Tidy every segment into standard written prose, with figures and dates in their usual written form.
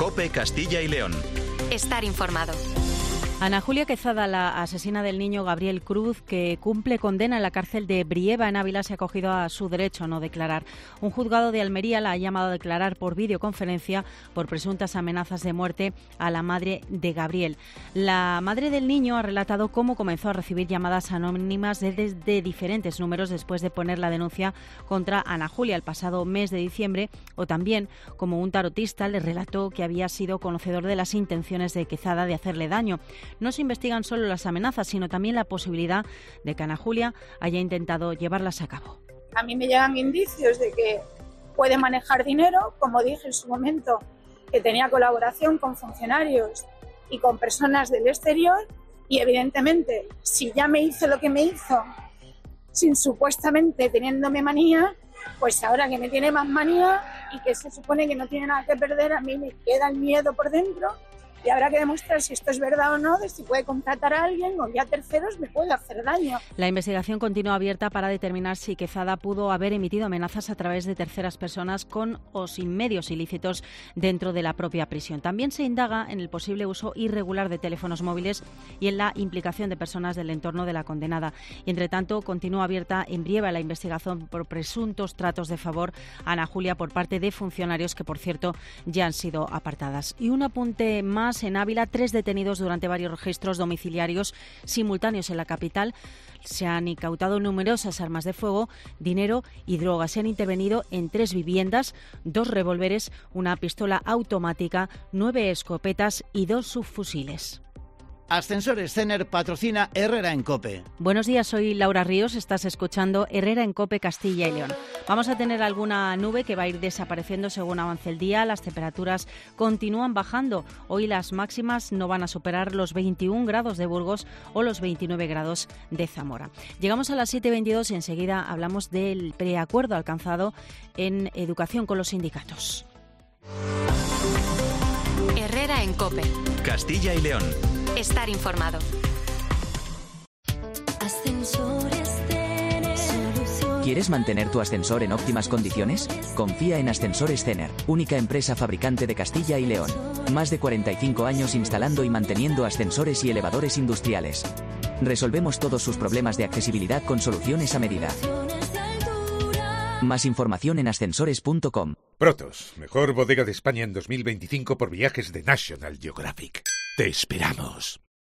COPE Castilla y León. Estar informado. Ana Julia Quezada, la asesina del niño Gabriel Cruz, que cumple condena en la cárcel de Brieva, en Ávila, se ha acogido a su derecho a no declarar. Un juzgado de Almería la ha llamado a declarar por videoconferencia por presuntas amenazas de muerte a la madre de Gabriel. La madre del niño ha relatado cómo comenzó a recibir llamadas anónimas desde diferentes números después de poner la denuncia contra Ana Julia el pasado mes de diciembre, o también como un tarotista le relató que había sido conocedor de las intenciones de Quezada de hacerle daño. No se investigan solo las amenazas, sino también la posibilidad de que Ana Julia haya intentado llevarlas a cabo. A mí me llegan indicios de que puede manejar dinero, como dije en su momento, que tenía colaboración con funcionarios y con personas del exterior, y evidentemente, si ya me hizo lo que me hizo, sin supuestamente teniéndome manía, pues ahora que me tiene más manía y que se supone que no tiene nada que perder, a mí me queda el miedo por dentro. Y habrá que demostrar si esto es verdad o no, de si puede contratar a alguien o ya terceros me puede hacer daño. La investigación continúa abierta para determinar si Quezada pudo haber emitido amenazas a través de terceras personas con o sin medios ilícitos dentro de la propia prisión. También se indaga en el posible uso irregular de teléfonos móviles y en la implicación de personas del entorno de la condenada. Y, entre tanto, continúa abierta en Brieva la investigación por presuntos tratos de favor a Ana Julia por parte de funcionarios que, por cierto, ya han sido apartadas. Y un apunte más. En Ávila, 3 detenidos durante varios registros domiciliarios simultáneos en la capital. Se han incautado numerosas armas de fuego, dinero y drogas. Se han intervenido en 3 viviendas, 2 revólveres, una pistola automática, 9 escopetas y 2 subfusiles. Ascensores Cener patrocina Herrera en COPE. Buenos días, soy Laura Ríos, estás escuchando Herrera en COPE Castilla y León. Vamos a tener alguna nube que va a ir desapareciendo según avance el día. Las temperaturas continúan bajando. Hoy las máximas no van a superar los 21 grados de Burgos o los 29 grados de Zamora. Llegamos a las 7:22 y enseguida hablamos del preacuerdo alcanzado en educación con los sindicatos. Herrera en COPE. Castilla y León. Estar informado. ¿Quieres mantener tu ascensor en óptimas condiciones? Confía en Ascensores Cener, única empresa fabricante de Castilla y León. Más de 45 años instalando y manteniendo ascensores y elevadores industriales. Resolvemos todos sus problemas de accesibilidad con soluciones a medida. Más información en ascensores.com. Protos, mejor bodega de España en 2025 por viajes de National Geographic. ¡Te esperamos!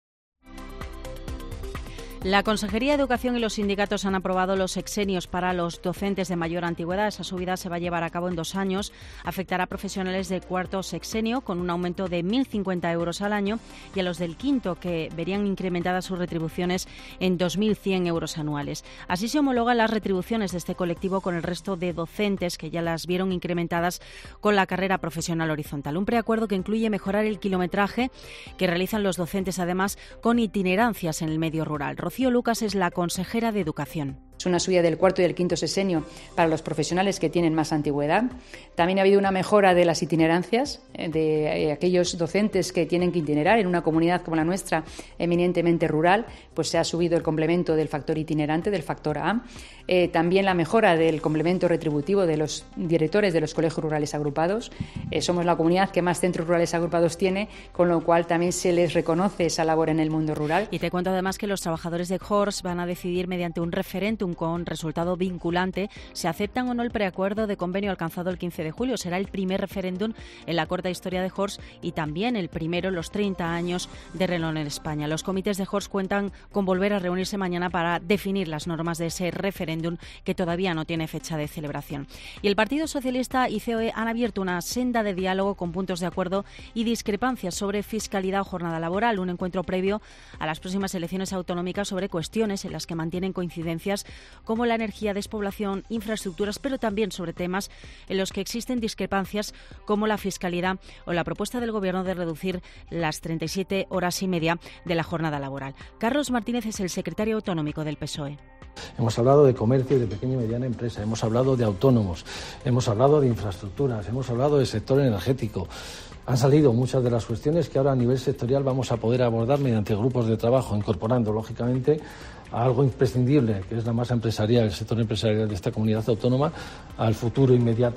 La Consejería de Educación y los sindicatos han aprobado los exenios para los docentes de mayor antigüedad. Esa subida se va a llevar a cabo en 2 años. Afectará a profesionales del cuarto sexenio con un aumento de 1.050 euros al año y a los del quinto, que verían incrementadas sus retribuciones en 2.100 euros anuales. Así se homologan las retribuciones de este colectivo con el resto de docentes que ya las vieron incrementadas con la carrera profesional horizontal. Un preacuerdo que incluye mejorar el kilometraje que realizan los docentes, además con itinerancias en el medio rural. Rocío Lucas es la consejera de Educación. Es una subida del cuarto y del quinto sexenio para los profesionales que tienen más antigüedad. También ha habido una mejora de las itinerancias de aquellos docentes que tienen que itinerar en una comunidad como la nuestra, eminentemente rural, pues se ha subido el complemento del factor itinerante, del factor A. También la mejora del complemento retributivo de los directores de los colegios rurales agrupados. Somos la comunidad que más centros rurales agrupados tiene, con lo cual también se les reconoce esa labor en el mundo rural. Y te cuento además que los trabajadores de HORS van a decidir mediante un referéndum con resultado vinculante si aceptan o no el preacuerdo de convenio alcanzado el 15 de julio. Será el primer referéndum en la corta historia de HORS y también el primero en los 30 años de Renault en España. Los comités de HORS cuentan con volver a reunirse mañana para definir las normas de ese referéndum que todavía no tiene fecha de celebración. Y el Partido Socialista y COE han abierto una senda de diálogo con puntos de acuerdo y discrepancias sobre fiscalidad o jornada laboral, un encuentro previo a las próximas elecciones autonómicas sobre cuestiones en las que mantienen coincidencias como la energía, despoblación, infraestructuras, pero también sobre temas en los que existen discrepancias como la fiscalidad o la propuesta del Gobierno de reducir las 37 horas y media de la jornada laboral. Carlos Martínez es el secretario autonómico del PSOE. Hemos hablado de comercio y de pequeña y mediana empresa, hemos hablado de autónomos, hemos hablado de infraestructuras, hemos hablado del sector energético. Han salido muchas de las cuestiones que ahora a nivel sectorial vamos a poder abordar mediante grupos de trabajo, incorporando lógicamente a algo imprescindible, que es la masa empresarial, el sector empresarial de esta comunidad autónoma, al futuro inmediato,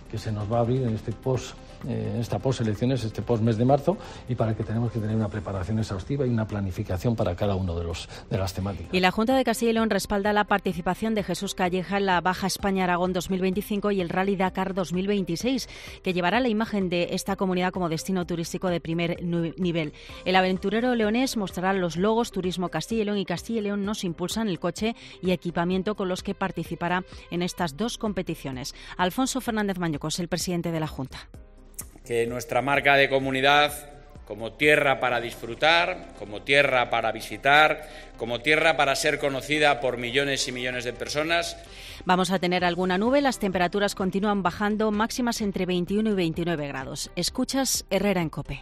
que se nos va a abrir en esta post-elecciones, este post-mes de marzo, y para el que tenemos que tener una preparación exhaustiva y una planificación para cada uno de las temáticas. Y la Junta de Castilla y León respalda la participación de Jesús Calleja en la Baja España-Aragón 2025 y el Rally Dakar 2026, que llevará la imagen de esta comunidad como destino turístico de primer nivel. El aventurero leonés mostrará los logos Turismo Castilla y León y Castilla y León nos impulsan el coche y equipamiento con los que participará en estas dos competiciones. Alfonso Fernández Mañucos, el presidente de la Junta. Que nuestra marca de comunidad, como tierra para disfrutar, como tierra para visitar, como tierra para ser conocida por millones y millones de personas. Vamos a tener alguna nube, las temperaturas continúan bajando, máximas entre 21 y 29 grados. Escuchas Herrera en COPE.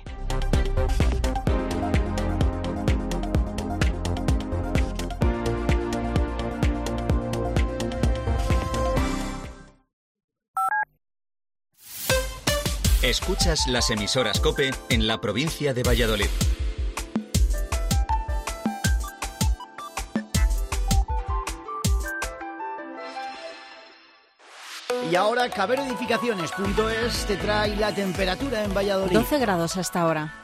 Escuchas las emisoras COPE en la provincia de Valladolid. Y ahora caberoedificaciones.es te trae la temperatura en Valladolid. 12 grados hasta ahora.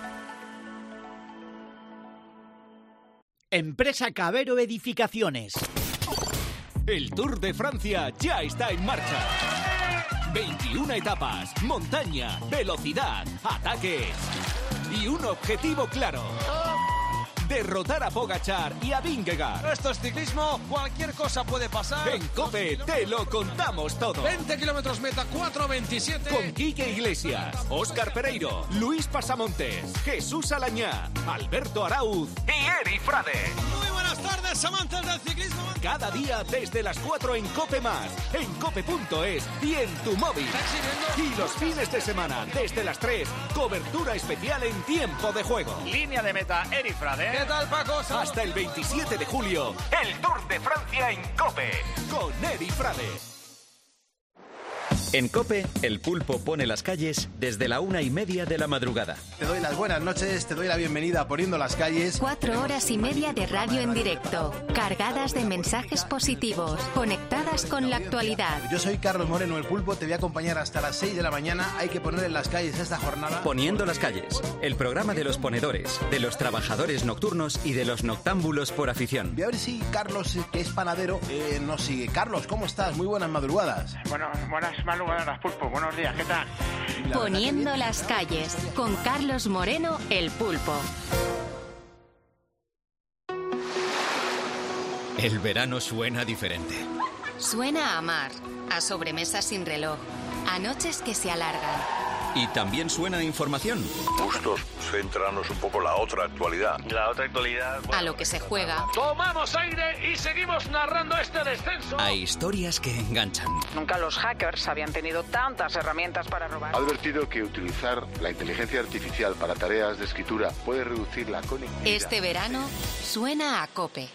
Empresa Cabero Edificaciones. El Tour de Francia ya está en marcha. 21 etapas, montaña, velocidad, ataques y un objetivo claro. Derrotar a Pogačar y a Vingegaard. Esto es ciclismo, cualquier cosa puede pasar. En COPE te lo contamos todo. 20 kilómetros meta, 4:27. Con Quique Iglesias, Óscar Pereiro, Luis Pasamontes, Jesús Alañá, Alberto Arauz y Eri Frade. Muy buenas tardes, amantes del ciclismo. Cada día desde las 4 en COPE+, en cope.es y en tu móvil. Y los fines de semana desde las 3, cobertura especial en tiempo de juego. Línea de meta, Eri Frade. ¿Qué tal, Paco? Hasta el 27 de julio, el Tour de Francia en COPE, con Eri Frade. En COPE, el pulpo pone las calles desde la 1:30 de la madrugada. Te doy las buenas noches, te doy la bienvenida a Poniendo las Calles. 4 horas y media de radio en directo, cargadas de mensajes positivos, conectadas con la actualidad. Yo soy Carlos Moreno, el pulpo, te voy a acompañar hasta las 6 de la mañana. Hay que poner en las calles esta jornada. Poniendo las calles, el programa de los ponedores, de los trabajadores nocturnos y de los noctámbulos por afición. Voy a ver si Carlos, que es panadero, nos sigue. Carlos, ¿cómo estás? Muy buenas madrugadas. Bueno, buenas madrugadas, pulpo. Buenos días, ¿qué tal? Poniendo las calles, con Carlos Moreno, el pulpo. El verano suena diferente. Suena a mar, a sobremesas sin reloj, a noches que se alargan. Y también suena a información. Bustos, centrarnos un poco en la otra actualidad. La otra actualidad... A lo que se juega. Tomamos aire y seguimos narrando este descenso. A historias que enganchan. Nunca los hackers habían tenido tantas herramientas para robar. Ha advertido que utilizar la inteligencia artificial para tareas de escritura puede reducir la conectividad. Este verano suena a COPE.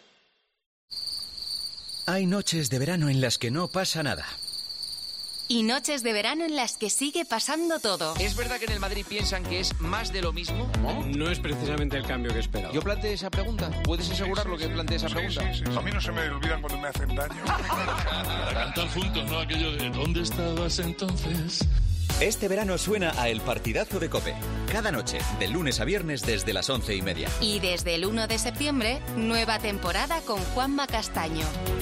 Hay noches de verano en las que no pasa nada. Y noches de verano en las que sigue pasando todo. ¿Es verdad que en el Madrid piensan que es más de lo mismo? No es precisamente el cambio que esperaba. Yo planteé esa pregunta. ¿Puedes asegurarlo que planteé esa pregunta? Sí. A mí no se me olvidan cuando me hacen daño. Para cantar juntos, ¿no? Aquello de ¿dónde estabas entonces? Este verano suena a El Partidazo de COPE. Cada noche, de lunes a viernes desde las 11:30. Y desde el 1 de septiembre, nueva temporada con Juanma Castaño.